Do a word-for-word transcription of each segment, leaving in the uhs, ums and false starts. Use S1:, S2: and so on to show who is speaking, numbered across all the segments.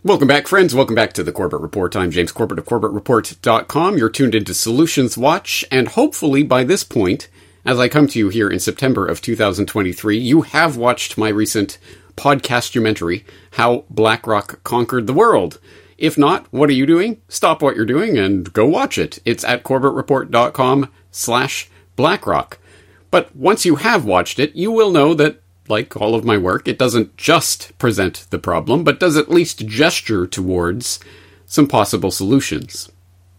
S1: Welcome back, friends. Welcome back to the Corbett Report. I'm James Corbett of Corbett Report dot com. You're tuned into Solutions Watch, and hopefully by this point, as I come to you here in September of two thousand twenty-three, you have watched my recent podcastumentary, How BlackRock Conquered the World. If not, what are you doing? Stop what you're doing and go watch it. It's at Corbett Report dot com slash BlackRock. But once you have watched it, you will know that, like all of my work, it doesn't just present the problem, but does at least gesture towards some possible solutions.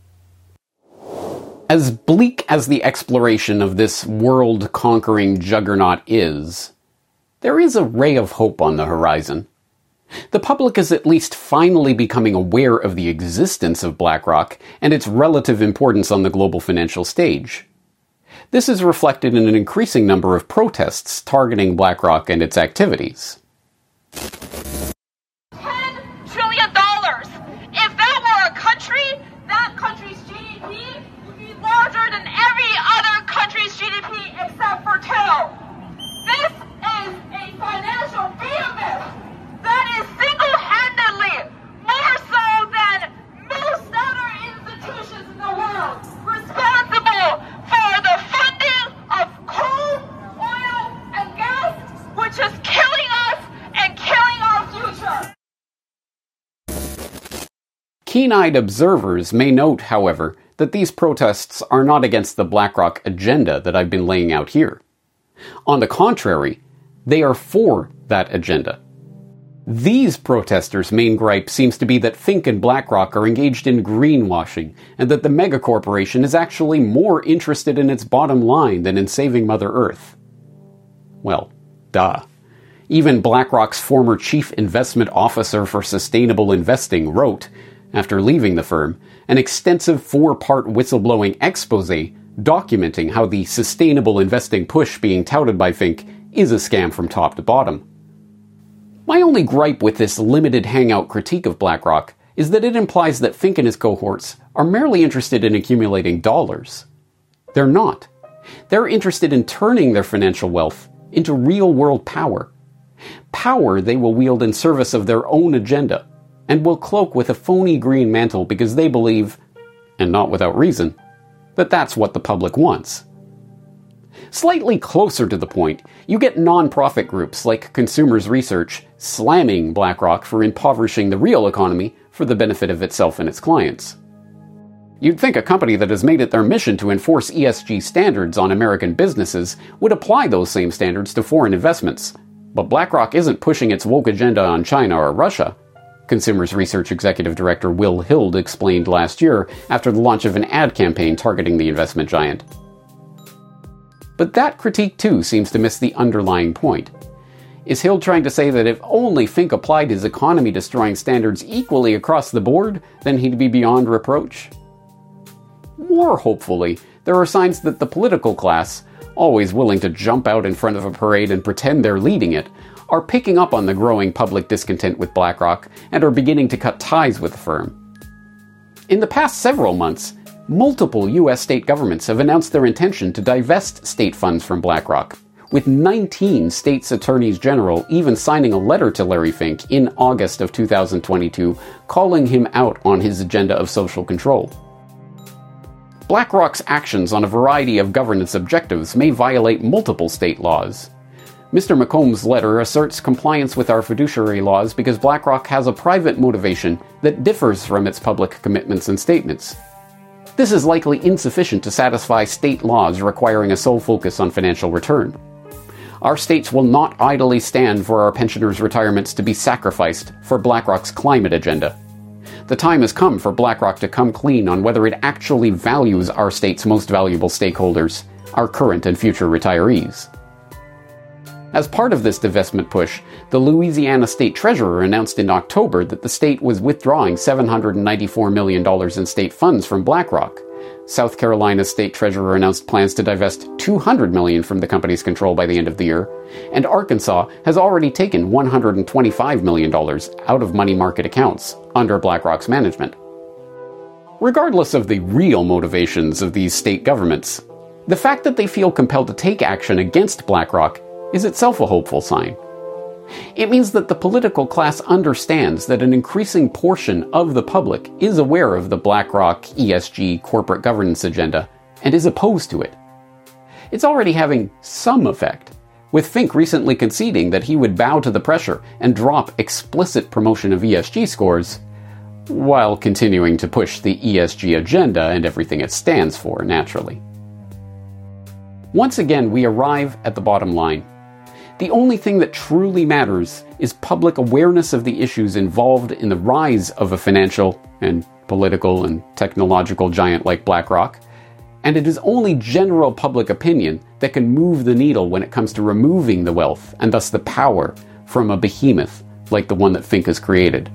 S1: As bleak as the exploration of this world-conquering juggernaut is, there is a ray of hope on the horizon. The public is at least finally becoming aware of the existence of BlackRock and its relative importance on the global financial stage. This is reflected in an increasing number of protests targeting BlackRock and its activities.
S2: ten trillion dollars! If that were a country, that country's G D P would be larger than every other country's G D P except for two. This is a financial behemoth that is single-handedly more so than most other institutions in the world responsible for the funding of coal, oil, and gas, which is killing us and killing our future.
S1: Keen-eyed observers may note, however, that these protests are not against the BlackRock agenda that I've been laying out here. On the contrary, they are for that agenda. These protesters' main gripe seems to be that Fink and BlackRock are engaged in greenwashing, and that the megacorporation is actually more interested in its bottom line than in saving Mother Earth. Well, duh. Even BlackRock's former chief investment officer for sustainable investing wrote, after leaving the firm, an extensive four-part whistleblowing expose documenting how the sustainable investing push being touted by Fink is a scam from top to bottom. My only gripe with this limited hangout critique of BlackRock is that it implies that Fink and his cohorts are merely interested in accumulating dollars. They're not. They're interested in turning their financial wealth into real-world power. Power they will wield in service of their own agenda, and will cloak with a phony green mantle because they believe, and not without reason, that that's what the public wants. Slightly closer to the point, you get non-profit groups like Consumers Research slamming BlackRock for impoverishing the real economy for the benefit of itself and its clients. You'd think a company that has made it their mission to enforce E S G standards on American businesses would apply those same standards to foreign investments, but BlackRock isn't pushing its woke agenda on China or Russia, Consumers Research Executive Director Will Hild explained last year after the launch of an ad campaign targeting the investment giant. But that critique too seems to miss the underlying point. Is Hild trying to say that if only Fink applied his economy-destroying standards equally across the board, then he'd be beyond reproach? More hopefully, there are signs that the political class, always willing to jump out in front of a parade and pretend they're leading it, are picking up on the growing public discontent with BlackRock and are beginning to cut ties with the firm. In the past several months, multiple U S state governments have announced their intention to divest state funds from BlackRock, with nineteen states' attorneys general even signing a letter to Larry Fink in August of two thousand twenty-two, calling him out on his agenda of social control. BlackRock's actions on a variety of governance objectives may violate multiple state laws. Mister McComb's letter asserts compliance with our fiduciary laws because BlackRock has a private motivation that differs from its public commitments and statements. This is likely insufficient to satisfy state laws requiring a sole focus on financial return. Our states will not idly stand for our pensioners' retirements to be sacrificed for BlackRock's climate agenda. The time has come for BlackRock to come clean on whether it actually values our state's most valuable stakeholders, our current and future retirees. As part of this divestment push, the Louisiana State Treasurer announced in October that the state was withdrawing seven hundred ninety-four million dollars in state funds from BlackRock. South Carolina's State Treasurer announced plans to divest two hundred million dollars from the company's control by the end of the year, and Arkansas has already taken one hundred twenty-five million dollars out of money market accounts under BlackRock's management. Regardless of the real motivations of these state governments, the fact that they feel compelled to take action against BlackRock is itself a hopeful sign. It means that the political class understands that an increasing portion of the public is aware of the BlackRock E S G corporate governance agenda and is opposed to it. It's already having some effect, with Fink recently conceding that he would bow to the pressure and drop explicit promotion of E S G scores, while continuing to push the E S G agenda and everything it stands for, naturally. Once again, we arrive at the bottom line. The only thing that truly matters is public awareness of the issues involved in the rise of a financial and political and technological giant like BlackRock, and it is only general public opinion that can move the needle when it comes to removing the wealth and thus the power from a behemoth like the one that Fink has created.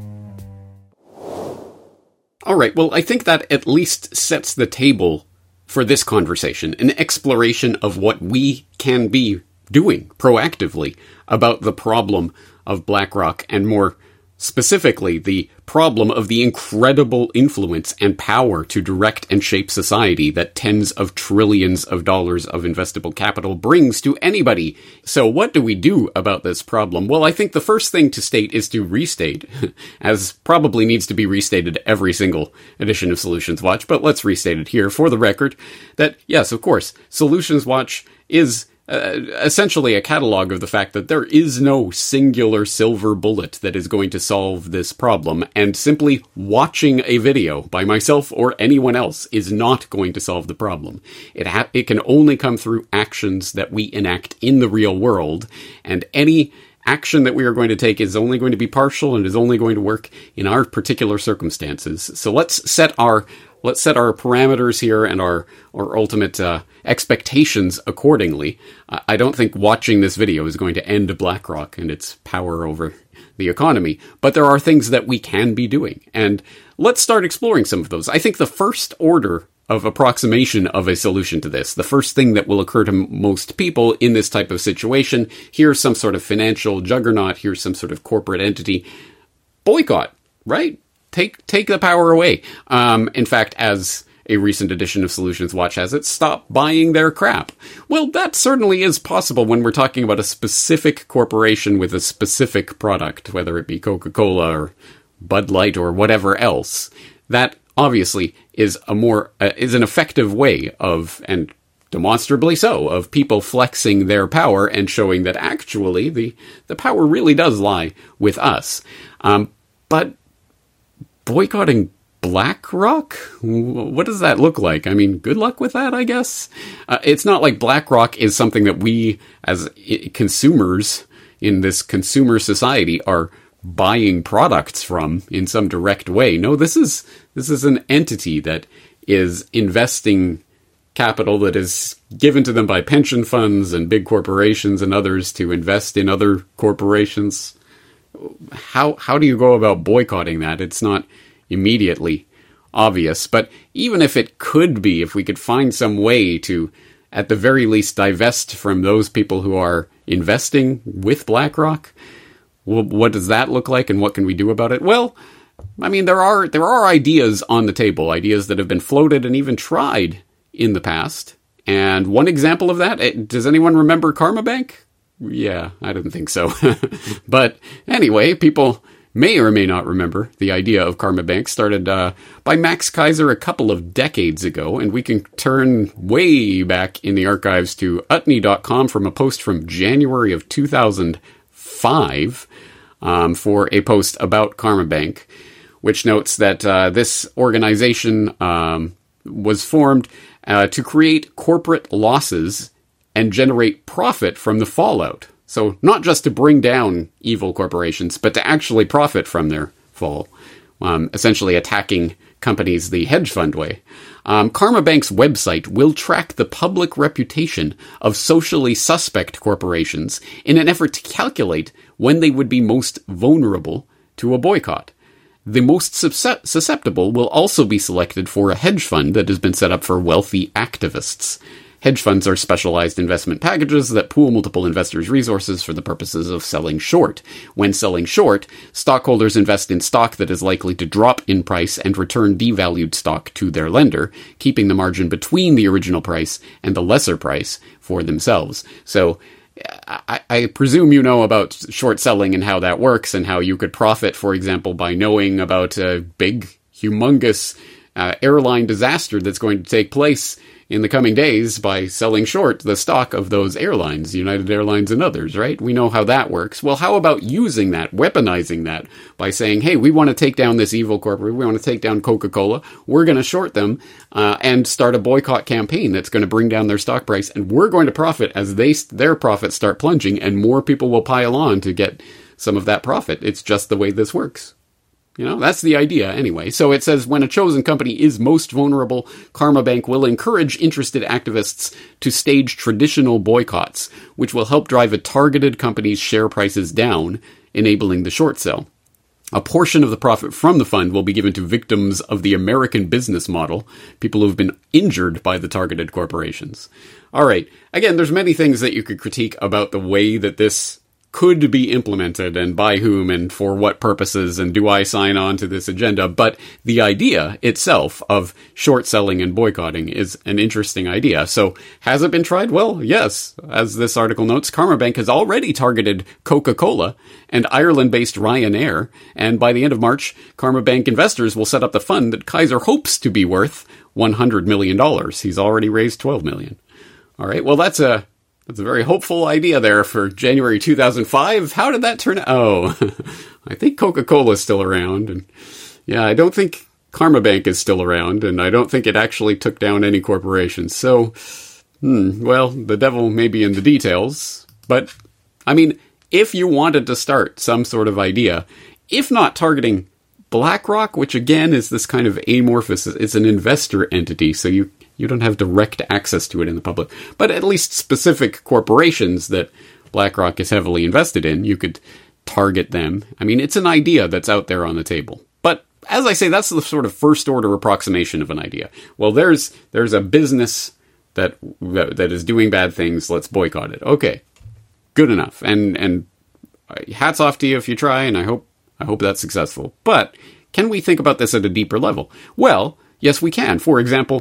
S1: All right, well, I think that at least sets the table for this conversation, an exploration of what we can be doing proactively about the problem of BlackRock, and more specifically, the problem of the incredible influence and power to direct and shape society that tens of trillions of dollars of investable capital brings to anybody. So what do we do about this problem? Well, I think the first thing to state is to restate, as probably needs to be restated every single edition of Solutions Watch, but let's restate it here for the record, that yes, of course, Solutions Watch is Uh, essentially a catalog of the fact that there is no singular silver bullet that is going to solve this problem, and simply watching a video by myself or anyone else is not going to solve the problem. It ha- it can only come through actions that we enact in the real world, and any action that we are going to take is only going to be partial and is only going to work in our particular circumstances. So let's set our Let's set our parameters here and our, our ultimate uh, expectations accordingly. I don't think watching this video is going to end BlackRock and its power over the economy, but there are things that we can be doing. And let's start exploring some of those. I think the first order of approximation of a solution to this, the first thing that will occur to m- most people in this type of situation, here's some sort of financial juggernaut, here's some sort of corporate entity, boycott, right? Take take the power away. Um, in fact, as a recent edition of Solutions Watch has it, stop buying their crap. Well, that certainly is possible when we're talking about a specific corporation with a specific product, whether it be Coca-Cola or Bud Light or whatever else. That obviously is a more uh, is an effective way of, and demonstrably so, of people flexing their power and showing that actually the the power really does lie with us. Um, but boycotting BlackRock? What does that look like? I mean, good luck with that, I guess. Uh, it's not like BlackRock is something that we, as I- consumers in this consumer society, are buying products from in some direct way. No, this is this is an entity that is investing capital that is given to them by pension funds and big corporations and others to invest in other corporations. How how do you go about boycotting that? It's not immediately obvious, but even if it could be, if we could find some way to, at the very least, divest from those people who are investing with BlackRock, well, what does that look like, and what can we do about it? Well, I mean, there are there are ideas on the table, ideas that have been floated and even tried in the past. And one example of that, does anyone remember Karma Bank? Yeah, I didn't think so. But anyway, people may or may not remember the idea of Karma Bank, started uh, by Max Kaiser a couple of decades ago, and we can turn way back in the archives to utney dot com from a post from January of two thousand five um, for a post about Karma Bank, which notes that uh, this organization um, was formed uh, to create corporate losses and generate profit from the fallout. So not just to bring down evil corporations, but to actually profit from their fall, um, essentially attacking companies the hedge fund way. Um, Karma Bank's website will track the public reputation of socially suspect corporations in an effort to calculate when they would be most vulnerable to a boycott. The most susceptible will also be selected for a hedge fund that has been set up for wealthy activists. Hedge funds are specialized investment packages that pool multiple investors' resources for the purposes of selling short. When selling short, stockholders invest in stock that is likely to drop in price and return devalued stock to their lender, keeping the margin between the original price and the lesser price for themselves. So I, I presume you know about short selling and how that works and how you could profit, for example, by knowing about a big, humongous uh, airline disaster that's going to take place in the coming days by selling short the stock of those airlines, United Airlines and others, right? We know how that works. Well, how about using that, weaponizing that by saying, hey, we want to take down this evil corporation, we want to take down Coca-Cola, we're going to short them uh, and start a boycott campaign that's going to bring down their stock price, and we're going to profit as they their profits start plunging, and more people will pile on to get some of that profit. It's just the way this works. You know, that's the idea anyway. So it says, when a chosen company is most vulnerable, Karma Bank will encourage interested activists to stage traditional boycotts, which will help drive a targeted company's share prices down, enabling the short sell. A portion of the profit from the fund will be given to victims of the American business model, people who have been injured by the targeted corporations. All right. Again, there's many things that you could critique about the way that this could be implemented and by whom and for what purposes, and do I sign on to this agenda? But the idea itself of short selling and boycotting is an interesting idea. So has it been tried? Well, yes. As this article notes, Karma Bank has already targeted Coca-Cola and Ireland-based Ryanair, and by the end of March, Karma Bank investors will set up the fund that Kaiser hopes to be worth one hundred million dollars. He's already raised twelve million dollars. All right, well, that's a That's a very hopeful idea there for January two thousand five. How did that turn out? Oh, I think Coca-Cola is still around. And yeah, I don't think Karma Bank is still around. And I don't think it actually took down any corporations. So, hmm, well, the devil may be in the details. But, I mean, if you wanted to start some sort of idea, if not targeting BlackRock, which again is this kind of amorphous, it's an investor entity, so you You don't have direct access to it in the public. But at least specific corporations that BlackRock is heavily invested in, you could target them. I mean, it's an idea that's out there on the table. But as I say, that's the sort of first order approximation of an idea. Well, there's there's a business that that is doing bad things. Let's boycott it. Okay, good enough. And and hats off to you if you try. And I hope I hope that's successful. But can we think about this at a deeper level? Well, yes, we can. For example,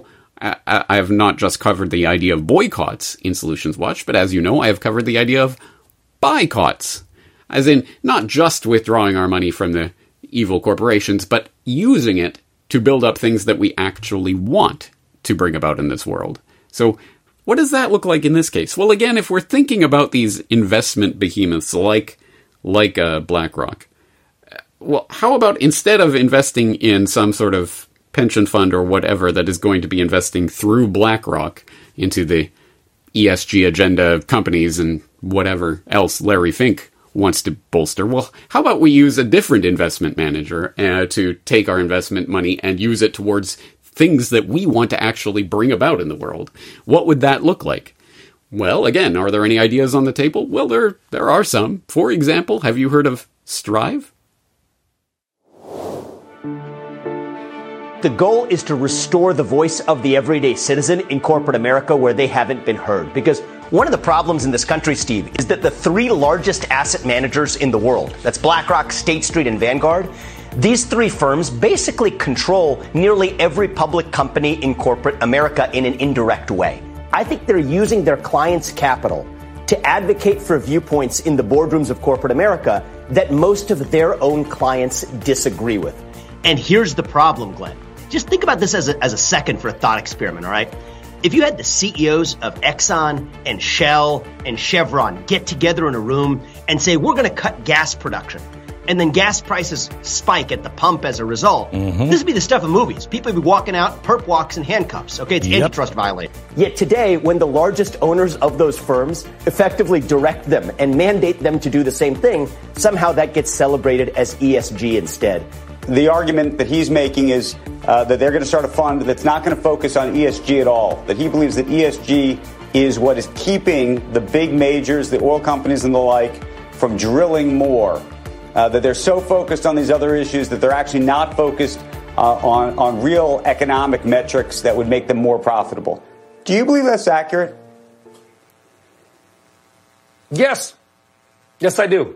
S1: I have not just covered the idea of boycotts in Solutions Watch, but as you know, I have covered the idea of boycotts. As in, not just withdrawing our money from the evil corporations, but using it to build up things that we actually want to bring about in this world. So, what does that look like in this case? Well, again, if we're thinking about these investment behemoths like, like uh, BlackRock, well, how about instead of investing in some sort of pension fund or whatever that is going to be investing through BlackRock into the E S G agenda companies and whatever else Larry Fink wants to bolster. Well, how about we use a different investment manager uh, to take our investment money and use it towards things that we want to actually bring about in the world? What would that look like? Well, again, are there any ideas on the table? Well, there there are some. For example, have you heard of Strive?
S3: The goal is to restore the voice of the everyday citizen in corporate America where they haven't been heard. Because one of the problems in this country, Steve, is that the three largest asset managers in the world, that's BlackRock, State Street, and Vanguard, these three firms basically control nearly every public company in corporate America in an indirect way. I think they're using their clients' capital to advocate for viewpoints in the boardrooms of corporate America that most of their own clients disagree with. And here's the problem, Glenn. Just think about this as a, as a second for a thought experiment, all right? If you had the C E Os of Exxon and Shell and Chevron get together in a room and say, we're going to cut gas production, and then gas prices spike at the pump as a result, mm-hmm. This would be the stuff of movies. People would be walking out, perp walks and handcuffs. Okay, it's yep. antitrust violation. Yet today, when the largest owners of those firms effectively direct them and mandate them to do the same thing, somehow that gets celebrated as E S G instead.
S4: The argument that he's making is uh, that they're going to start a fund that's not going to focus on E S G at all, that he believes that E S G is what is keeping the big majors, the oil companies and the like, from drilling more, uh, that they're so focused on these other issues that they're actually not focused uh, on, on real economic metrics that would make them more profitable. Do you believe that's accurate?
S5: Yes. Yes, I do.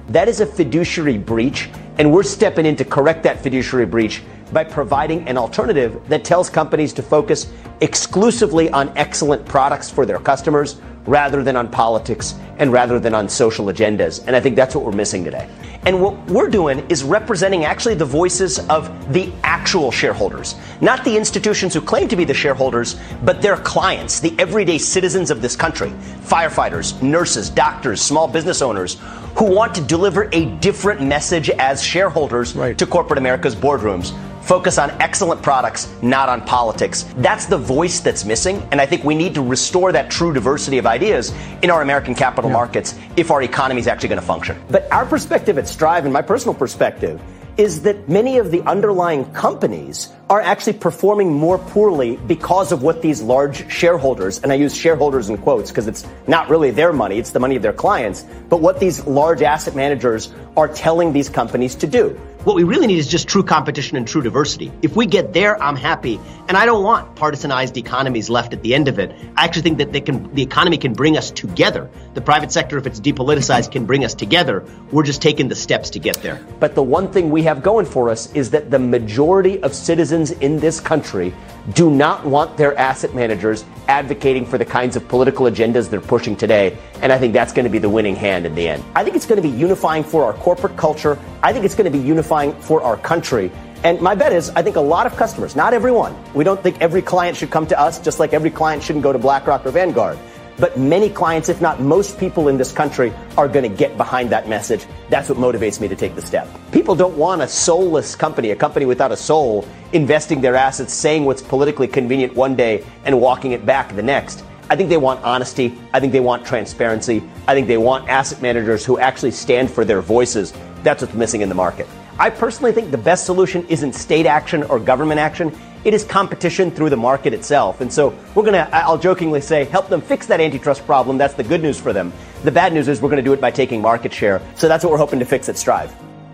S3: That is a fiduciary breach, and we're stepping in to correct that fiduciary breach by providing an alternative that tells companies to focus exclusively on excellent products for their customers rather than on politics and rather than on social agendas. And I think that's what we're missing today. And what we're doing is representing actually the voices of the actual shareholders, not the institutions who claim to be the shareholders, but their clients, the everyday citizens of this country, firefighters, nurses, doctors, small business owners, who want to deliver a different message as shareholders right. to corporate America's boardrooms. Focus on excellent products, not on politics. That's the voice that's missing, and I think we need to restore that true diversity of ideas in our American capital yeah. markets if our economy is actually going to function. But our perspective at Strive, and my personal perspective, is that many of the underlying companies are actually performing more poorly because of what these large shareholders, and I use shareholders in quotes because it's not really their money, it's the money of their clients, but what these large asset managers are telling these companies to do. What we really need is just true competition and true diversity. If we get there, I'm happy. And I don't want partisanized economies left at the end of it. I actually think that they can, the economy can bring us together. The private sector, if it's depoliticized, can bring us together. We're just taking the steps to get there. But the one thing we have going for us is that the majority of citizens in this country do not want their asset managers advocating for the kinds of political agendas they're pushing today. And I think that's going to be the winning hand in the end. I think it's going to be unifying for our corporate culture. I think it's going to be unifying for our country. And my bet is, I think a lot of customers, not everyone, we don't think every client should come to us, just like every client shouldn't go to BlackRock or Vanguard. But many clients, if not most people in this country, are going to get behind that message. That's what motivates me to take the step. People don't want a soulless company, a company without a soul, investing their assets, saying what's politically convenient one day and walking it back the next. I think they want honesty. I think they want transparency. I think they want asset managers who actually stand for their voices. That's what's missing in the market. I personally think the best solution isn't state action or government action. It is competition through the market itself. And so we're going to, I'll jokingly say, help them fix that antitrust problem. That's the good news for them. The bad news is we're going to do it by taking market share. So that's what we're hoping to fix at Strive.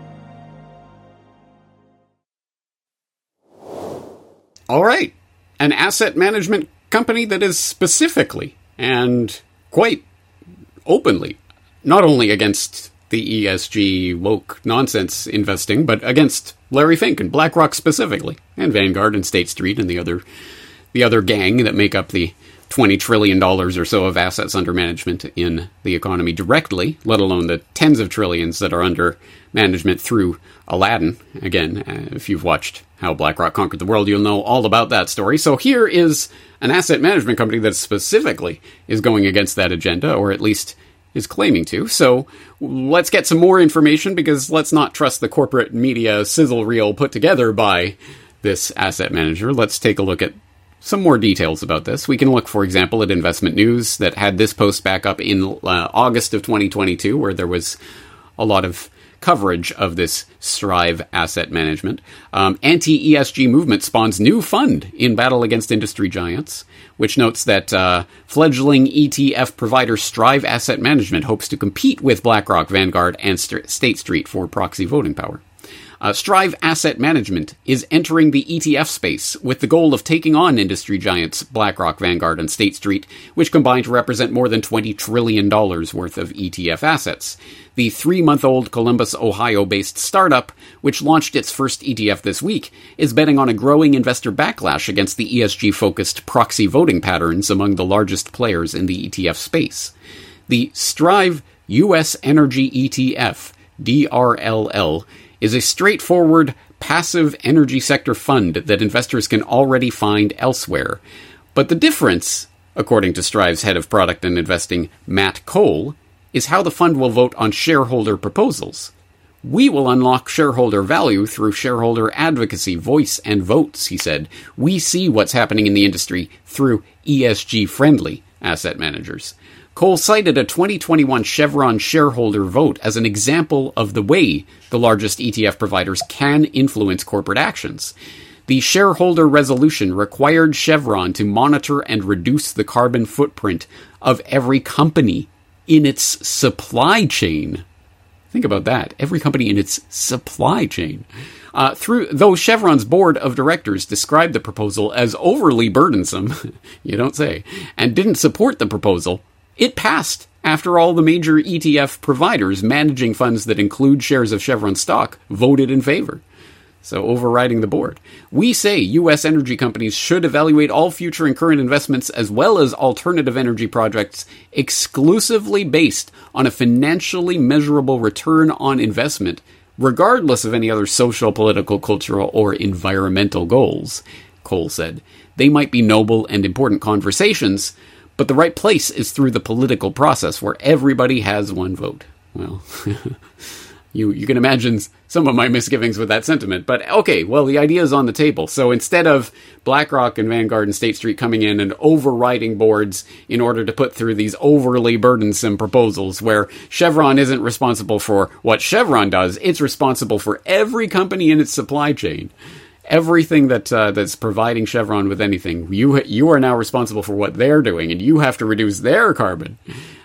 S1: All right. An asset management company that is specifically and quite openly not only against the E S G woke nonsense investing, but against Larry Fink and BlackRock specifically, and Vanguard and State Street and the other the other gang that make up the twenty trillion dollars or so of assets under management in the economy directly, let alone the tens of trillions that are under management through Aladdin. Again, uh, if you've watched How BlackRock Conquered the World, you'll know all about that story. So here is an asset management company that specifically is going against that agenda, or at least is claiming to. So let's get some more information, because let's not trust the corporate media sizzle reel put together by this asset manager. Let's take a look at some more details about this. We can look, for example, at Investment News that had this post back up in uh, August of twenty twenty-two, where there was a lot of coverage of this Strive asset management. Um, anti-E S G movement spawns new fund in battle against industry giants, which notes that uh, fledgling E T F provider Strive Asset Management hopes to compete with BlackRock, Vanguard, and St- State Street for proxy voting power. Uh, Strive Asset Management is entering the E T F space with the goal of taking on industry giants BlackRock, Vanguard, and State Street, which combine to represent more than twenty trillion dollars worth of E T F assets. The three-month-old Columbus, Ohio-based startup, which launched its first E T F this week, is betting on a growing investor backlash against the E S G-focused proxy voting patterns among the largest players in the E T F space. The Strive U S Energy E T F, D R L L, is a straightforward, passive energy sector fund that investors can already find elsewhere. But the difference, according to Strive's head of product and investing, Matt Cole, is how the fund will vote on shareholder proposals. We will unlock shareholder value through shareholder advocacy, voice, and votes, he said. We see what's happening in the industry through E S G-friendly asset managers. Cole cited a twenty twenty-one Chevron shareholder vote as an example of the way the largest E T F providers can influence corporate actions. The shareholder resolution required Chevron to monitor and reduce the carbon footprint of every company in its supply chain. Think about that. Every company in its supply chain. Uh, through, though Chevron's board of directors described the proposal as overly burdensome, you don't say, and didn't support the proposal, it passed after all the major E T F providers managing funds that include shares of Chevron stock voted in favor. So overriding the board. We say U S energy companies should evaluate all future and current investments as well as alternative energy projects exclusively based on a financially measurable return on investment, regardless of any other social, political, cultural, or environmental goals, Cole said. They might be noble and important conversations, but the right place is through the political process where everybody has one vote. Well, you you can imagine some of my misgivings with that sentiment. But okay, well, the idea is on the table. So instead of BlackRock and Vanguard and State Street coming in and overriding boards in order to put through these overly burdensome proposals where Chevron isn't responsible for what Chevron does, it's responsible for every company in its supply chain. Everything that uh, that's providing Chevron with anything, you you are now responsible for what they're doing, and you have to reduce their carbon.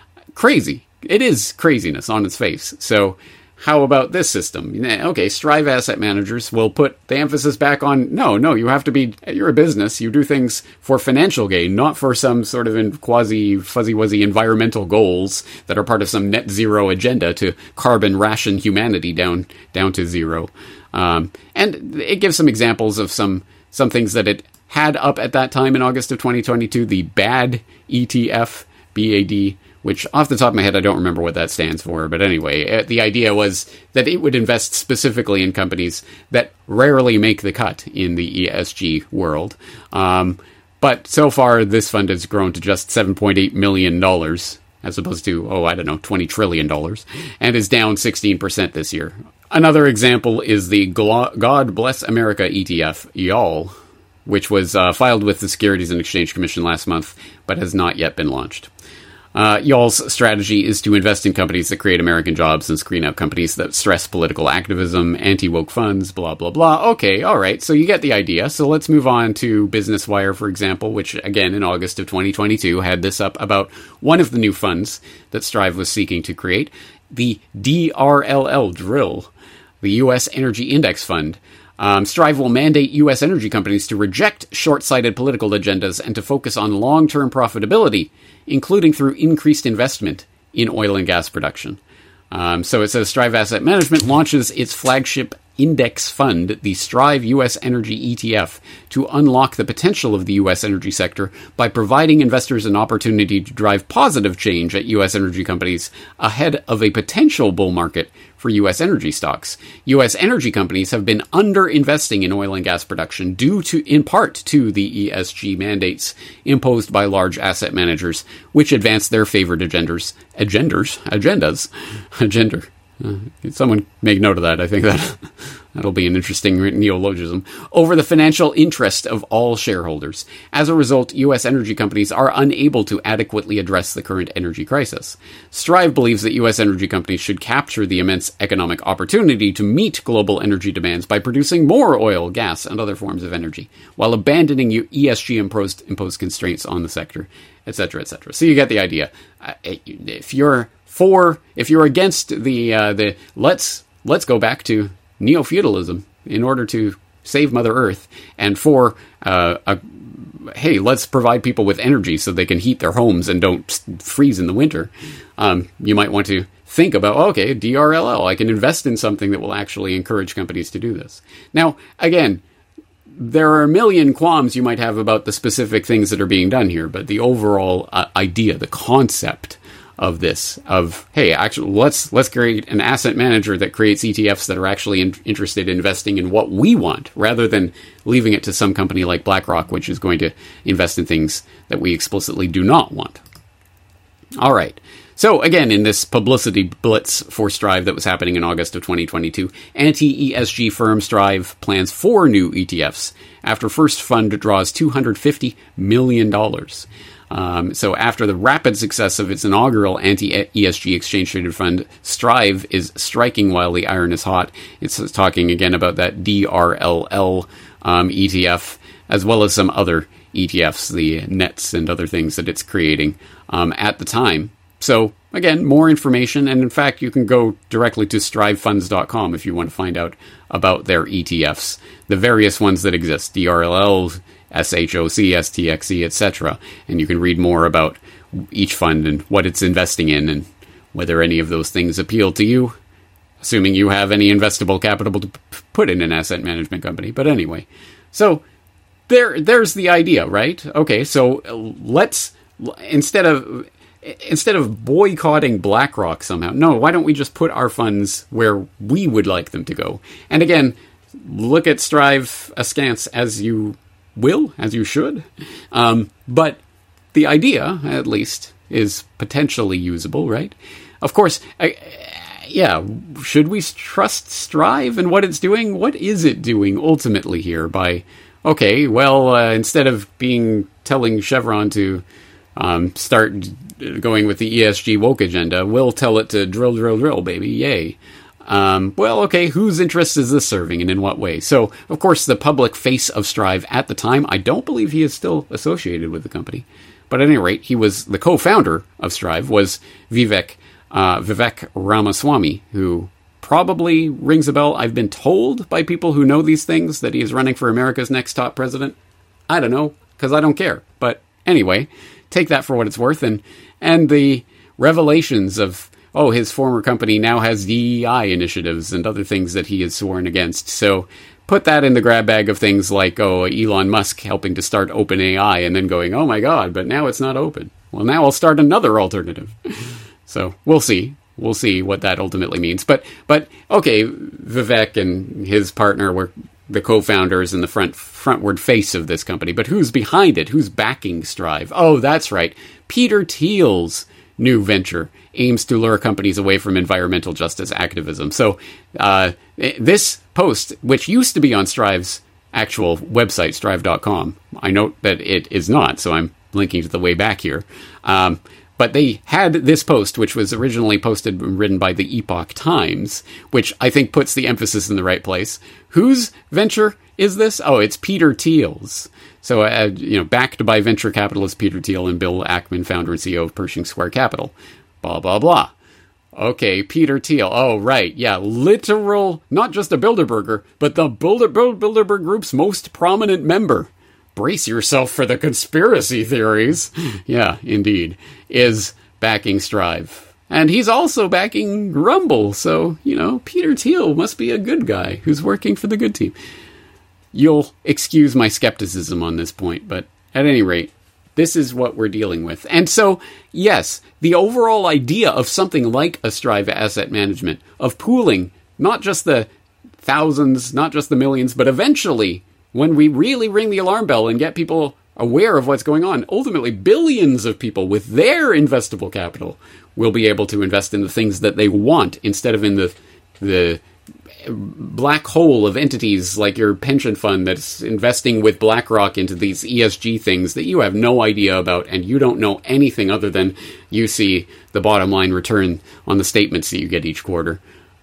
S1: Crazy. It is craziness on its face. So how about this system? Okay, Strive Asset Managers will put the emphasis back on, no, no, you have to be, you're a business. You do things for financial gain, not for some sort of quasi fuzzy-wuzzy environmental goals that are part of some net zero agenda to carbon ration humanity down down to zero. Um, and it gives some examples of some some things that it had up at that time in August of twenty twenty-two, the BAD E T F, B A D, which off the top of my head, I don't remember what that stands for. But anyway, the idea was that it would invest specifically in companies that rarely make the cut in the E S G world. Um, but so far, this fund has grown to just seven point eight million dollars, as opposed to, oh, I don't know, twenty trillion dollars, and is down sixteen percent this year. Another example is the God Bless America E T F, Y A L, which was uh, filed with the Securities and Exchange Commission last month, but has not yet been launched. Uh, Y A L's strategy is to invest in companies that create American jobs and screen out companies that stress political activism, anti-woke funds, blah, blah, blah. Okay, all right, so you get the idea. So let's move on to Business Wire, for example, which, again, in August of twenty twenty-two, had this up about one of the new funds that Strive was seeking to create, the D R L L, Drill, the U S Energy Index Fund. Um, Strive will mandate U S energy companies to reject short-sighted political agendas and to focus on long-term profitability, including through increased investment in oil and gas production. Um, so it says Strive Asset Management launches its flagship index fund, the Strive U S Energy E T F, to unlock the potential of the U S energy sector by providing investors an opportunity to drive positive change at U S energy companies ahead of a potential bull market for U S energy stocks. U S energy companies have been under-investing in oil and gas production due to, in part, to the E S G mandates imposed by large asset managers, which advance their favored agendas, agendas, agendas, agenda. Uh, someone make note of that. I think that that'll be an interesting neologism. Over the financial interest of all shareholders. As a result, U S energy companies are unable to adequately address the current energy crisis. Strive believes that U S energy companies should capture the immense economic opportunity to meet global energy demands by producing more oil, gas, and other forms of energy, while abandoning E S G imposed, imposed constraints on the sector, et cetera, et cetera. So you get the idea. Uh, if you're For if you're against the uh, the let's let's go back to neo-feudalism in order to save Mother Earth, and for uh, a, hey, let's provide people with energy so they can heat their homes and don't freeze in the winter, um, you might want to think about, okay, D R L L, I can invest in something that will actually encourage companies to do this. Now, again, there are a million qualms you might have about the specific things that are being done here, but the overall uh, idea, the concept of this, of, hey, actually, let's let's create an asset manager that creates E T Fs that are actually in, interested in investing in what we want, rather than leaving it to some company like BlackRock, which is going to invest in things that we explicitly do not want. All right. So, again, in this publicity blitz for Strive that was happening in August of twenty twenty-two, anti-E S G firm Strive plans four new E T Fs after first fund draws two hundred fifty million dollars. Um, so after the rapid success of its inaugural anti-E S G exchange-traded fund, Strive is striking while the iron is hot. It's talking again about that D R L L um, E T F, as well as some other E T Fs, the nets and other things that it's creating um, at the time. So, again, more information, and in fact, you can go directly to strive funds dot com if you want to find out about their E T Fs, the various ones that exist, D R L L, S H O C, S T X E, et cetera. And you can read more about each fund and what it's investing in and whether any of those things appeal to you, assuming you have any investable capital to p- put in an asset management company. But anyway, so there, there's the idea, right? Okay, so let's, instead of... Instead of boycotting BlackRock somehow, no, why don't we just put our funds where we would like them to go? And again, look at Strive askance as you will, as you should. Um, but the idea, at least, is potentially usable, right? Of course, I, yeah, should we trust Strive and what it's doing? What is it doing ultimately here by, okay, well, uh, instead of being telling Chevron to um, start going with the E S G woke agenda, we'll tell it to drill, drill, drill, baby, yay. Um, well, okay, whose interest is this serving and in what way? So, of course, the public face of Strive at the time, I don't believe he is still associated with the company. But at any rate, he was the co-founder of Strive, was Vivek, uh, Vivek Ramaswamy, who probably rings a bell. I've been told by people who know these things that he is running for America's next top president. I don't know, because I don't care. But anyway, take that for what it's worth. And, and the revelations of, oh, his former company now has D E I initiatives and other things that he has sworn against. So put that in the grab bag of things like, oh, Elon Musk helping to start OpenAI and then going, oh my God, but now it's not open. Well, now I'll start another alternative. So we'll see. We'll see what that ultimately means. But, but okay, Vivek and his partner were the co-founders and the front frontward face of this company. But who's behind it? Who's backing Strive? Oh, that's right. Peter Thiel's new venture aims to lure companies away from environmental justice activism. So uh, this post, which used to be on Strive's actual website, strive dot com, I note that it is not, so I'm linking to the way back here. Um, but they had this post, which was originally posted and written by the Epoch Times, which I think puts the emphasis in the right place. Whose venture is this? Oh, it's Peter Thiel's. So, uh, you know, backed by venture capitalist Peter Thiel and Bill Ackman, founder and C E O of Pershing Square Capital. Blah, blah, blah. Okay, Peter Thiel. Oh, right. Yeah, literal, not just a Bilderberger, but the Bilder, Bilderberg Group's most prominent member. Brace yourself for the conspiracy theories. Yeah, indeed. Is backing Strive. And he's also backing Rumble. So, you know, Peter Thiel must be a good guy who's working for the good team. You'll excuse my skepticism on this point, but at any rate, this is what we're dealing with. And so, yes, the overall idea of something like a Strive Asset Management, of pooling not just the thousands, not just the millions, but eventually, when we really ring the alarm bell and get people aware of what's going on, ultimately billions of people with their investable capital will be able to invest in the things that they want instead of in the the black hole of entities like your pension fund that's investing with BlackRock into these E S G things that you have no idea about and you don't know anything other than you see the bottom line return on the statements that you get each quarter.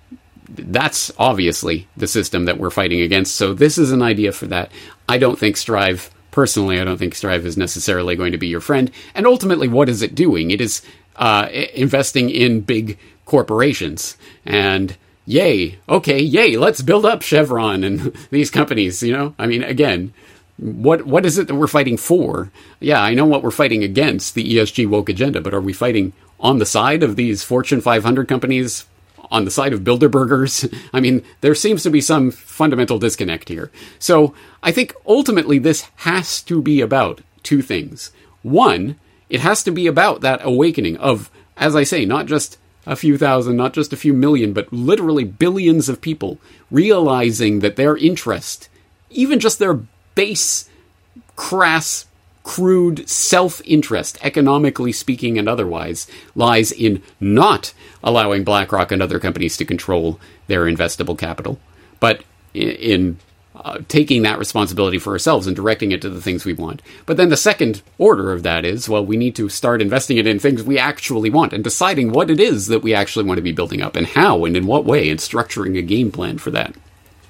S1: That's obviously the system that we're fighting against. So this is an idea for that. I don't think Strive, personally, I don't think Strive is necessarily going to be your friend. And ultimately, what is it doing? It is uh, investing in big corporations. And yay, okay, yay, let's build up Chevron and these companies, you know? I mean, again, what what is it that we're fighting for? Yeah, I know what we're fighting against, the E S G woke agenda, but are we fighting on the side of these Fortune five hundred companies, on the side of Bilderbergers? I mean, there seems to be some fundamental disconnect here. So I think ultimately this has to be about two things. One, it has to be about that awakening of, as I say, not just a few thousand, not just a few million, but literally billions of people realizing that their interest, even just their base, crass, crude self-interest, economically speaking and otherwise, lies in not allowing BlackRock and other companies to control their investable capital, but in, in uh, taking that responsibility for ourselves and directing it to the things we want. But then the second order of that is, well, we need to start investing it in things we actually want and deciding what it is that we actually want to be building up and how and in what way and structuring a game plan for that,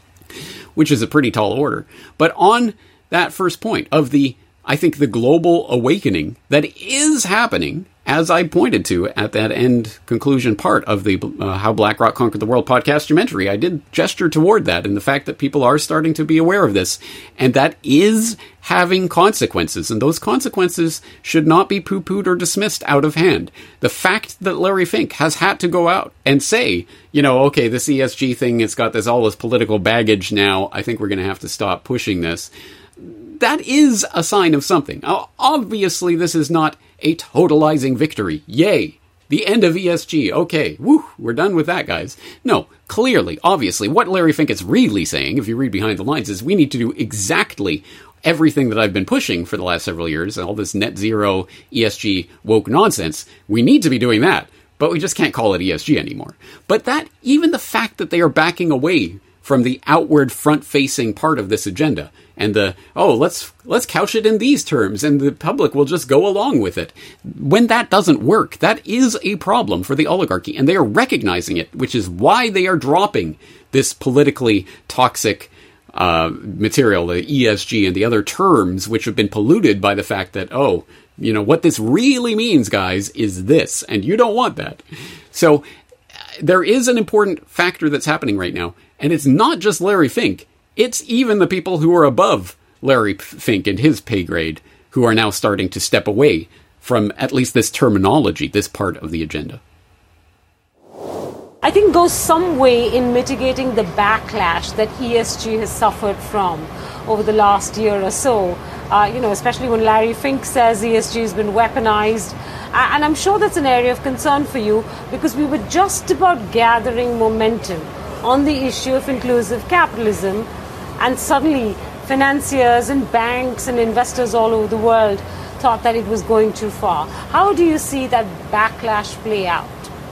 S1: which is a pretty tall order. But on that first point of the I think the global awakening that is happening as I pointed to at that end conclusion part of the uh, How BlackRock Conquered the World podcast documentary, I did gesture toward that and the fact that people are starting to be aware of this, and that is having consequences, and those consequences should not be poo-pooed or dismissed out of hand. The fact that Larry Fink has had to go out and say, you know, okay, this E S G thing, it's got this all this political baggage now, I think we're going to have to stop pushing this. That is a sign of something. Now, obviously, this is not a totalizing victory. Yay! The end of E S G. Okay, woo, we're done with that, guys. No, clearly, obviously, what Larry Fink is really saying, if you read behind the lines, is we need to do exactly everything that I've been pushing for the last several years, all this net zero, E S G, woke nonsense. We need to be doing that, but we just can't call it E S G anymore. But that, even the fact that they are backing away from the outward front-facing part of this agenda, and the, oh, let's let's couch it in these terms, and the public will just go along with it. When that doesn't work, that is a problem for the oligarchy, and they are recognizing it, which is why they are dropping this politically toxic uh, material, the E S G and the other terms, which have been polluted by the fact that, oh, you know, what this really means, guys, is this, and you don't want that. So there is an important factor that's happening right now, and it's not just Larry Fink. It's even the people who are above Larry Fink and his pay grade who are now starting to step away from at least this terminology, this part of the agenda.
S5: I think goes some way in mitigating the backlash that E S G has suffered from over the last year or so. Uh, you know, especially when Larry Fink says E S G has been weaponized. Uh, and I'm sure that's an area of concern for you, because we were just about gathering momentum on the issue of inclusive capitalism, and suddenly financiers and banks and investors all over the world thought that it was going too far. How do you see that backlash play out?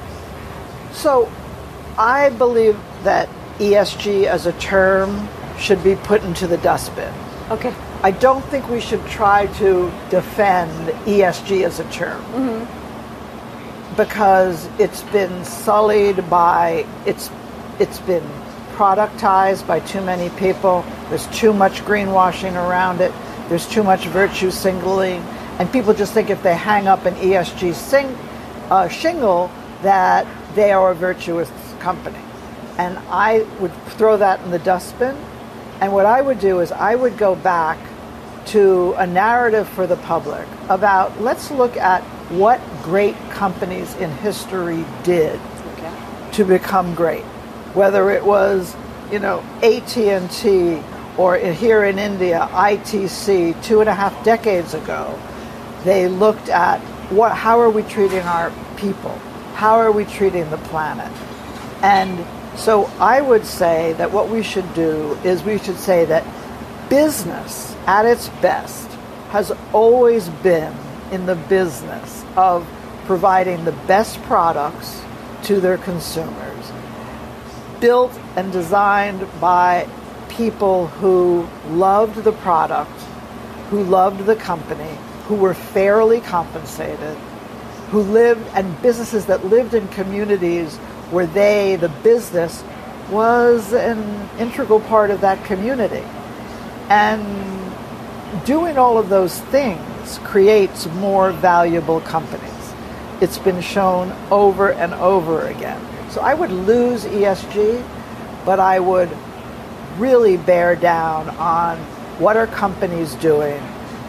S6: So I believe that E S G as a term should be put into the dustbin.
S5: Okay.
S6: I don't think we should try to defend E S G as a term. Mm-hmm. Because it's been sullied by, it's it's been productized by too many people. There's too much greenwashing around it. There's too much virtue singling. And people just think if they hang up an E S G sing, uh, shingle that they are a virtuous company. And I would throw that in the dustbin. And what I would do is I would go back to a narrative for the public about, let's look at what great companies in history did okay. to become great. Whether it was, you know, A T and T, or here in India, I T C, two and a half decades ago, they looked at what, how are we treating our people? How are we treating the planet? And so I would say that what we should do is we should say that business at its best has always been in the business of providing the best products to their consumers, built and designed by people who loved the product, who loved the company, who were fairly compensated, who lived, and businesses that lived in communities where they, the business, was an integral part of that community. And doing all of those things creates more valuable companies. It's been shown over and over again. So I would lose E S G, but I would really bear down on what are companies doing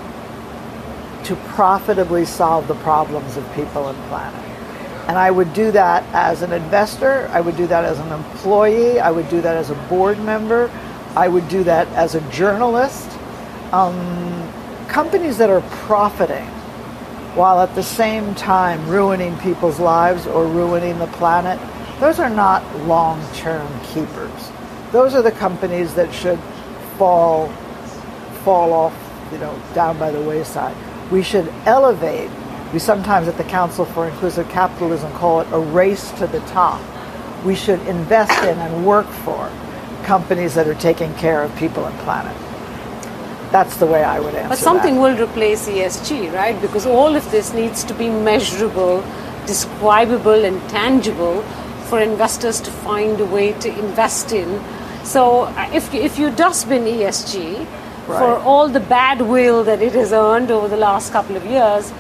S6: to profitably solve the problems of people and planet. And I would do that as an investor, I would do that as an employee, I would do that as a board member, I would do that as a journalist. Um, companies that are profiting while at the same time ruining people's lives or ruining the planet, those are not long-term keepers. Those are the companies that should fall fall off, you know, down by the wayside. We should elevate. We sometimes at the Council for Inclusive Capitalism call it a race to the top. We should invest in and work for companies that are taking care of people and planet. That's the way I would answer
S5: But something
S6: that.
S5: will replace E S G, right? Because all of this needs to be measurable, describable, and tangible for investors to find a way to invest in. So if, if you dustbin E S G, right, for all the bad will that it has earned over the last couple of years,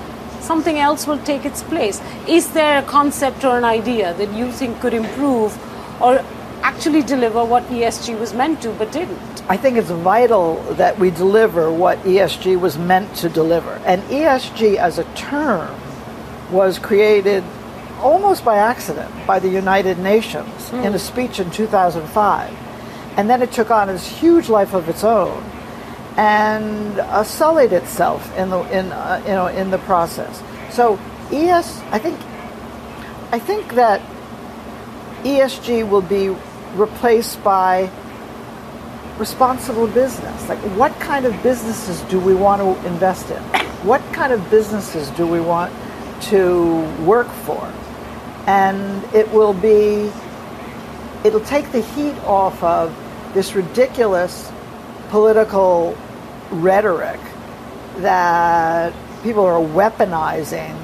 S5: something else will take its place. Is there a concept or an idea that you think could improve or actually deliver what E S G was meant to but didn't?
S6: I think it's vital that we deliver what E S G was meant to deliver. And E S G as a term was created almost by accident by the United Nations mm. in a speech in two thousand five. And then it took on this huge life of its own and uh, sullied itself in the in uh, you know in the process. So E S I think I think that E S G will be replaced by responsible business. Like, what kind of businesses do we want to invest in? What kind of businesses do we want to work for? And it will be, it'll take the heat off of this ridiculous political rhetoric that people are weaponizing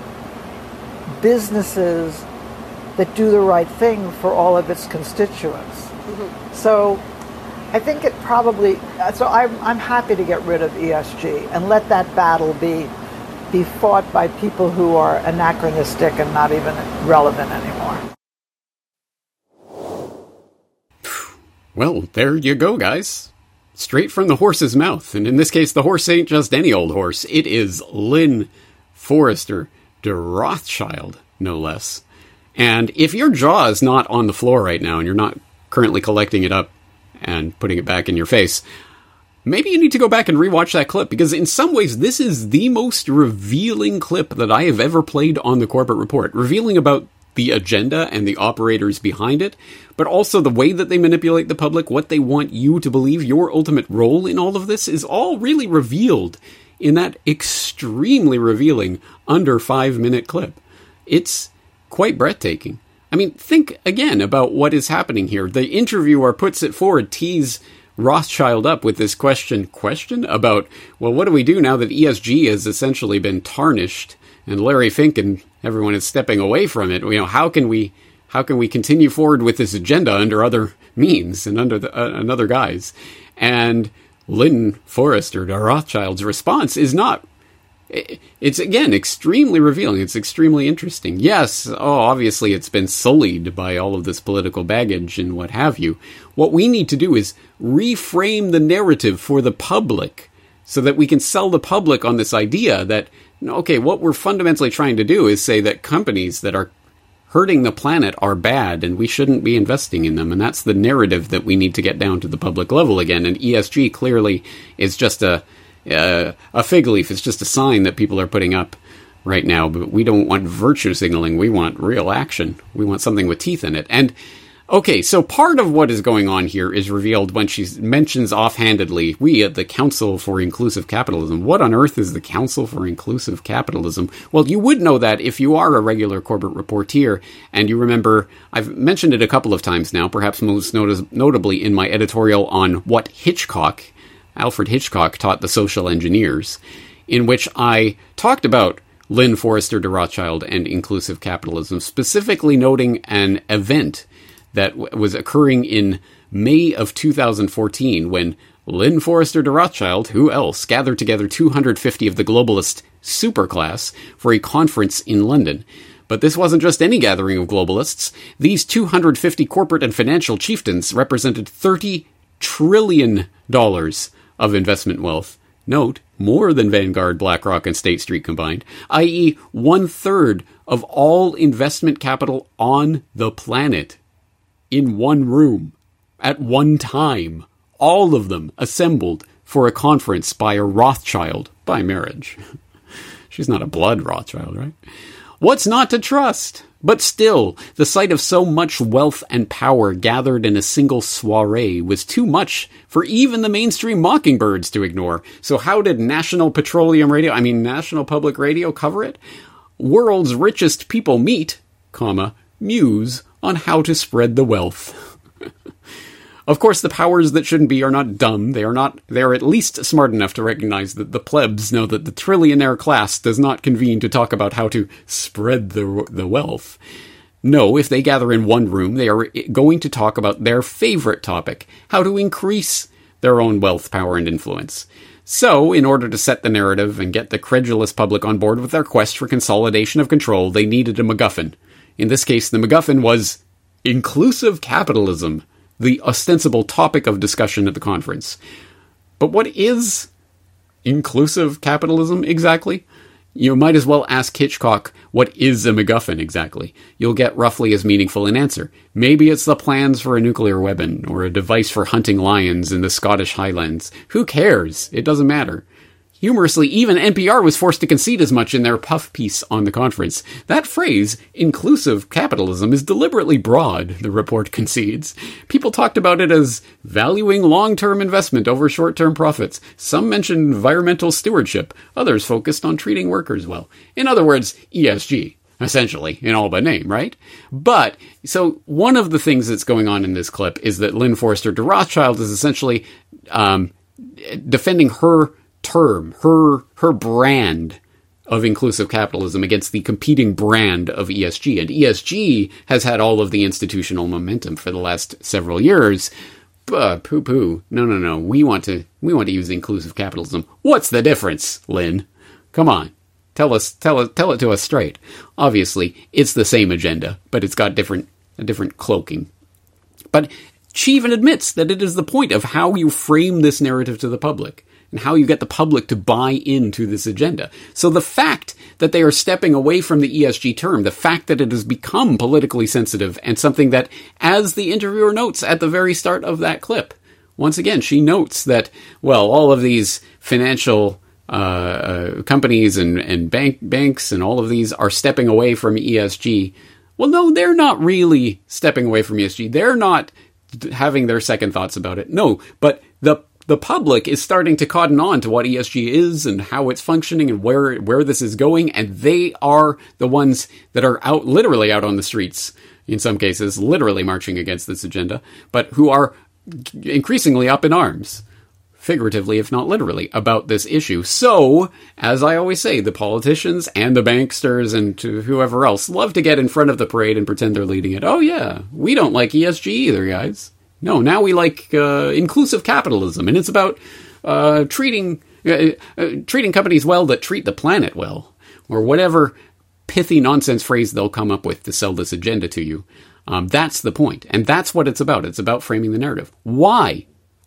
S6: businesses that do the right thing for all of its constituents. Mm-hmm. So I think it probably, so I'm, I'm happy to get rid of E S G and let that battle be be fought by people who are anachronistic and not even relevant anymore.
S1: Well, there you go, guys. Straight from the horse's mouth. And in this case, the horse ain't just any old horse. It is Lynn Forester de Rothschild, no less. And if your jaw is not on the floor right now and you're not currently collecting it up and putting it back in your face, maybe you need to go back and rewatch that clip, because in some ways this is the most revealing clip that I have ever played on the Corbett Report. Revealing about the agenda and the operators behind it, but also the way that they manipulate the public, what they want you to believe, your ultimate role in all of this is all really revealed in that extremely revealing under five minute clip. It's quite breathtaking. I mean, think again about what is happening here. The interviewer puts it forward, tees Rothschild up with this question, question about, well, what do we do now that E S G has essentially been tarnished and Larry Fink and everyone is stepping away from it? You know, how can we, how can we continue forward with this agenda under other means and under the, uh, another guise? And Lynn Forester de Rothschild's response is not, it's, again, extremely revealing. It's extremely interesting. Yes, oh, obviously it's been sullied by all of this political baggage and what have you. What we need to do is reframe the narrative for the public so that we can sell the public on this idea that, okay, what we're fundamentally trying to do is say that companies that are hurting the planet are bad and we shouldn't be investing in them. And that's the narrative that we need to get down to the public level again. And E S G clearly is just a Uh, a fig leaf. It's just a sign that people are putting up right now, but we don't want virtue signaling. We want real action. We want something with teeth in it. And, okay, so part of what is going on here is revealed when she mentions offhandedly, we at the Council for Inclusive Capitalism. What on earth is the Council for Inclusive Capitalism? Well, you would know that if you are a regular Corbett reporter, and you remember, I've mentioned it a couple of times now, perhaps most notice- notably in my editorial on what Hitchcock Alfred Hitchcock taught the social engineers, in which I talked about Lynn Forester de Rothschild and inclusive capitalism, specifically noting an event that w- was occurring in May of two thousand fourteen when Lynn Forester de Rothschild, who else, gathered together two hundred fifty of the globalist superclass for a conference in London. But this wasn't just any gathering of globalists. These two hundred fifty corporate and financial chieftains represented thirty trillion dollars of investment wealth. Note, more than Vanguard, BlackRock, and State Street combined, that is one-third of all investment capital on the planet in one room at one time. All of them assembled for a conference by a Rothschild by marriage. She's not a blood Rothschild, right? What's not to trust? But still, the sight of so much wealth and power gathered in a single soiree was too much for even the mainstream mockingbirds to ignore. So how did National Petroleum Radio, I mean National Public Radio, cover it? World's richest people meet, comma, muse on how to spread the wealth. Of course, the powers that shouldn't be are not dumb. They are not, they are at least smart enough to recognize that the plebs know that the trillionaire class does not convene to talk about how to spread the, the wealth. No, if they gather in one room, they are going to talk about their favorite topic, how to increase their own wealth, power, and influence. So, in order to set the narrative and get the credulous public on board with their quest for consolidation of control, they needed a MacGuffin. In this case, the MacGuffin was inclusive capitalism, the ostensible topic of discussion at the conference. But what is inclusive capitalism exactly? You might as well ask Hitchcock, what is a MacGuffin exactly? You'll get roughly as meaningful an answer. Maybe it's the plans for a nuclear weapon, or a device for hunting lions in the Scottish Highlands. Who cares? It doesn't matter. Humorously, even N P R was forced to concede as much in their puff piece on the conference. That phrase, inclusive capitalism, is deliberately broad, the report concedes. People talked about it as valuing long-term investment over short-term profits. Some mentioned environmental stewardship. Others focused on treating workers well. In other words, E S G, essentially, in all but name, right? But, so one of the things that's going on in this clip is that Lynn Forrester de Rothschild is essentially um, defending her term, her her brand of inclusive capitalism against the competing brand of E S G. And E S G has had all of the institutional momentum for the last several years. But poo-poo. No, no, no. We want to we want to use inclusive capitalism. What's the difference, Lynn? Come on. Tell us tell it tell it to us straight. Obviously, it's the same agenda, but it's got different a different cloaking. But she even admits that it is the point of how you frame this narrative to the public, and how you get the public to buy into this agenda. So the fact that they are stepping away from the E S G term, the fact that it has become politically sensitive, and something that, as the interviewer notes at the very start of that clip, once again, she notes that, well, all of these financial uh, uh, companies and, and bank banks and all of these are stepping away from E S G. Well, no, they're not really stepping away from E S G. They're not having their second thoughts about it. No, but the The public is starting to cotton on to what E S G is and how it's functioning and where where this is going, and they are the ones that are out, literally out on the streets, in some cases, literally marching against this agenda, but who are increasingly up in arms, figuratively if not literally, about this issue. So, as I always say, the politicians and the banksters and to whoever else love to get in front of the parade and pretend they're leading it. Oh yeah, we don't like E S G either, guys. No, now we like uh, inclusive capitalism, and it's about uh, treating uh, uh, treating companies well that treat the planet well, or whatever pithy nonsense phrase they'll come up with to sell this agenda to you. Um, that's the point, and that's what it's about. It's about framing the narrative. Why?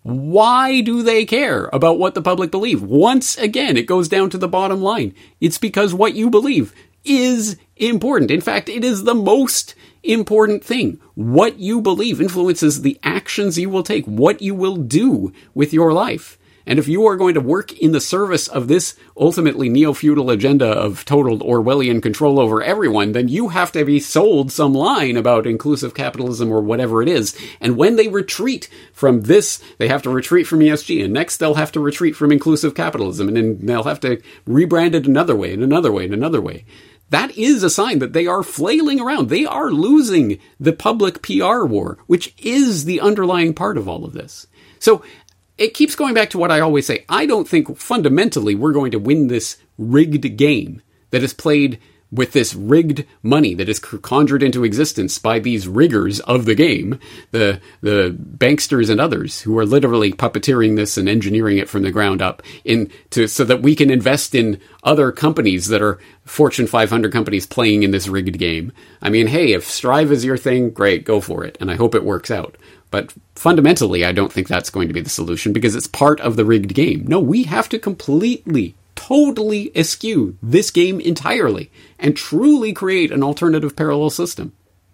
S1: Why do they care about what the public believe? Once again, it goes down to the bottom line. It's because what you believe is important. In fact, it is the most important thing. What you believe influences the actions you will take, what you will do with your life. And if you are going to work in the service of this ultimately neo-feudal agenda of total Orwellian control over everyone, then you have to be sold some line about inclusive capitalism or whatever it is. And when they retreat from this, they have to retreat from E S G, and next they'll have to retreat from inclusive capitalism, and then they'll have to rebrand it another way, and another way, and another way. That is a sign that they are flailing around. They are losing the public P R war, which is the underlying part of all of this. So it keeps going back to what I always say. I don't think fundamentally we're going to win this rigged game that is played with this rigged money that is conjured into existence by these riggers of the game, the the banksters and others who are literally puppeteering this and engineering it from the ground up in to so that we can invest in other companies that are Fortune five hundred companies playing in this rigged game. I mean, hey, if Strive is your thing, great, go for it, and I hope it works out. But fundamentally, I don't think that's going to be the solution because it's part of the rigged game. No, we have to completely totally eschew this game entirely and truly create an alternative parallel system.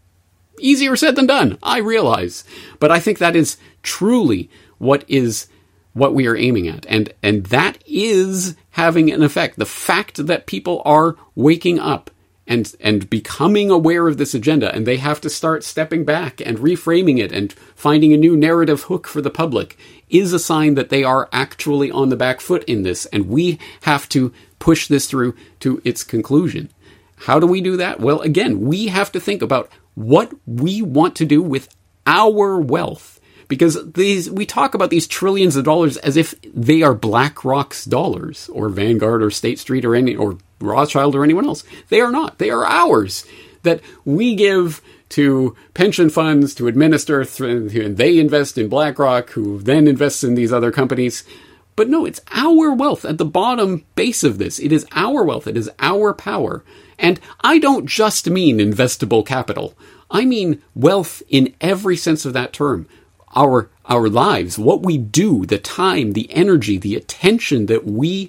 S1: Easier said than done, I realize. But I think that is truly what is what we are aiming at. And, and that is having an effect. The fact that people are waking up and, and becoming aware of this agenda, and they have to start stepping back and reframing it and finding a new narrative hook for the public, is a sign that they are actually on the back foot in this, and we have to push this through to its conclusion. How do we do that? Well, again, we have to think about what we want to do with our wealth. Because these, we talk about these trillions of dollars as if they are BlackRock's dollars, or Vanguard, or State Street, or any, or Rothschild, or anyone else. They are not. They are ours. That we give to pension funds to administer, and they invest in BlackRock, who then invests in these other companies. But no, it's our wealth at the bottom base of this. It is our wealth. It is our power. And I don't just mean investable capital. I mean wealth in every sense of that term. Our, our lives, what we do, the time, the energy, the attention that we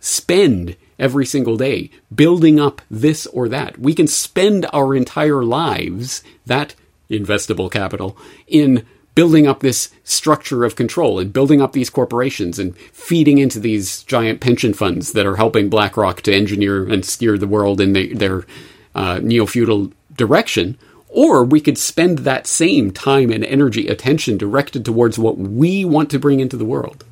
S1: spend every single day building up this or that. We can spend our entire lives, that investable capital, in building up this structure of control and building up these corporations and feeding into these giant pension funds that are helping BlackRock to engineer and steer the world in the, their uh, neo-feudal direction. Or we could spend that same time and energy, attention directed towards what we want to bring into the world.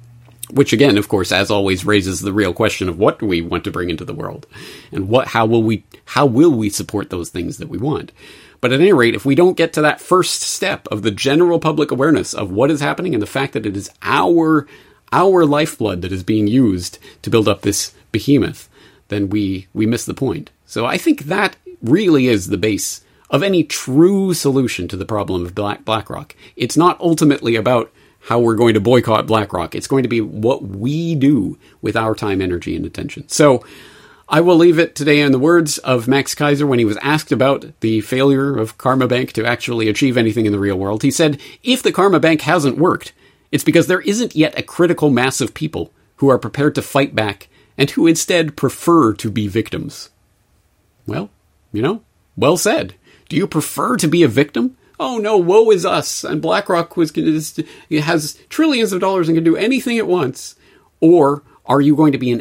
S1: Which again, of course, as always, raises the real question of what do we want to bring into the world, and what, how will we, how will we support those things that we want? But at any rate, if we don't get to that first step of the general public awareness of what is happening and the fact that it is our, our lifeblood that is being used to build up this behemoth, then we, we miss the point. So I think that really is the base of any true solution to the problem of Black BlackRock. It's not ultimately about how we're going to boycott BlackRock. It's going to be what we do with our time, energy, and attention. So I will leave it today in the words of Max Kaiser when he was asked about the failure of Karma Bank to actually achieve anything in the real world. He said, if the Karma Bank hasn't worked, it's because there isn't yet a critical mass of people who are prepared to fight back and who instead prefer to be victims. Well, you know, well said. Do you prefer to be a victim? Oh no, woe is us, and BlackRock was is, has trillions of dollars and can do anything it wants. Or are you going to be an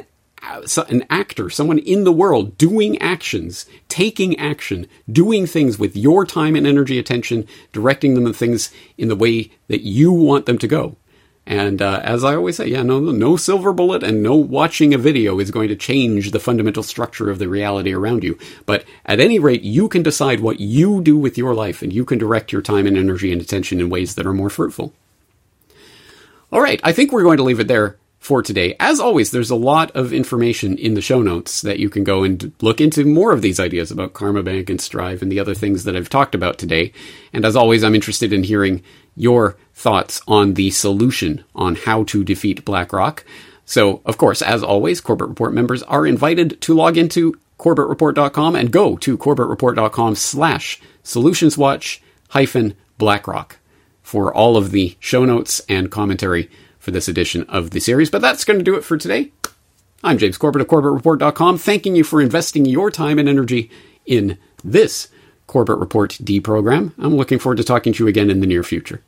S1: an actor, someone in the world doing actions, taking action, doing things with your time and energy, attention, directing them to things in the way that you want them to go? And uh, as I always say, yeah, no, no silver bullet and no watching a video is going to change the fundamental structure of the reality around you. But at any rate, you can decide what you do with your life, and you can direct your time and energy and attention in ways that are more fruitful. All right, I think we're going to leave it there for today. As always, there's a lot of information in the show notes that you can go and look into more of these ideas about Karma Bank and Strive and the other things that I've talked about today. And as always, I'm interested in hearing your thoughts on the solution on how to defeat BlackRock. So, of course, as always, Corbett Report members are invited to log into Corbett Report dot com and go to Corbett Report dot com slash solutionswatch hyphen BlackRock for all of the show notes and commentary for this edition of the series. But that's going to do it for today. I'm James Corbett of Corbett Report dot com, thanking you for investing your time and energy in this Corbett Report D program. I'm looking forward to talking to you again in the near future.